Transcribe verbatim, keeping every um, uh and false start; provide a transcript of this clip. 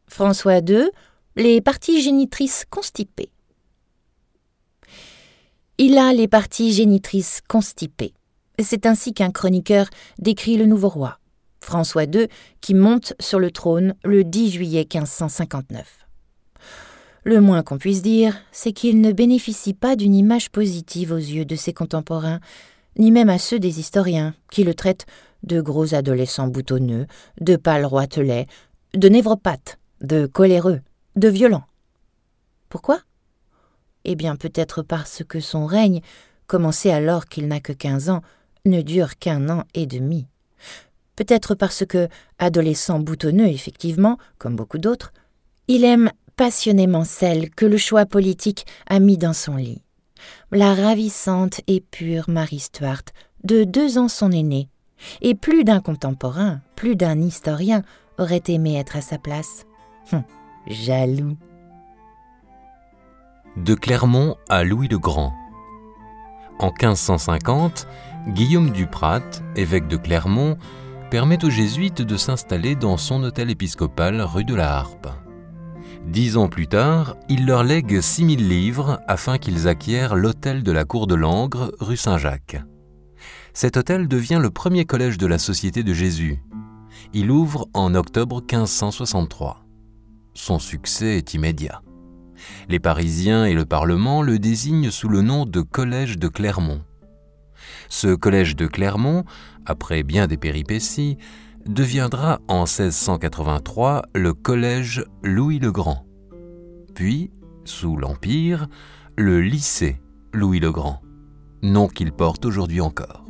François deux, les parties génitrices constipées. Il a les parties génitrices constipées. C'est ainsi qu'un chroniqueur décrit le nouveau roi, François deux, qui monte sur le trône le dix juillet quinze cent cinquante-neuf. Le moins qu'on puisse dire, c'est qu'il ne bénéficie pas d'une image positive aux yeux de ses contemporains, ni même à ceux des historiens, qui le traitent de gros adolescent boutonneux, de pâle roitelet, de névropathe, de coléreux, de violent. Pourquoi ? Eh bien, peut-être parce que son règne, commencé alors qu'il n'a que quinze ans, ne dure qu'un an et demi. Peut-être parce que, adolescent boutonneux effectivement, comme beaucoup d'autres, il aime passionnément celle que le choix politique a mis dans son lit. La ravissante et pure Marie Stuart, de deux ans son aînée, et plus d'un contemporain, plus d'un historien aurait aimé être à sa place. Hum, jaloux. De Clermont à Louis le Grand. En quinze cent cinquante, Guillaume du Prat, évêque de Clermont, permet aux jésuites de s'installer dans son hôtel épiscopal rue de la Harpe. Dix ans plus tard, il leur lègue six mille livres afin qu'ils acquièrent l'hôtel de la Cour de Langres, rue Saint-Jacques. Cet hôtel devient le premier collège de la Société de Jésus. Il ouvre en octobre quinze cent soixante-trois. Son succès est immédiat. Les Parisiens et le Parlement le désignent sous le nom de Collège de Clermont. Ce collège de Clermont, après bien des péripéties, deviendra en seize cent quatre-vingt-trois le collège Louis le Grand. Puis, sous l'Empire, le lycée Louis le Grand, nom qu'il porte aujourd'hui encore.